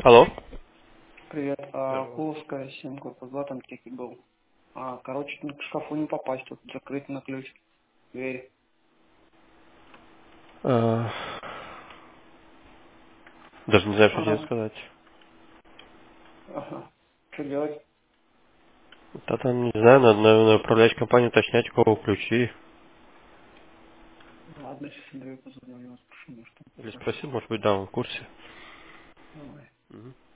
Алло. Привет. Здорово. Куловская 7, корпус 2, там тикет был. Короче, к шкафу не попасть, тут закрыть на ключ дверь. А, Даже не знаю, что тебе Ага. сказать. Ага. Что делать? Да там, не знаю, надо, наверное, управлять компанию, уточнять, у кого ключи. Ладно, сейчас Андрею позвоню, у него спрошу, может он Или подскажет. спроси, может быть, да, он в курсе. Давай. Мгм.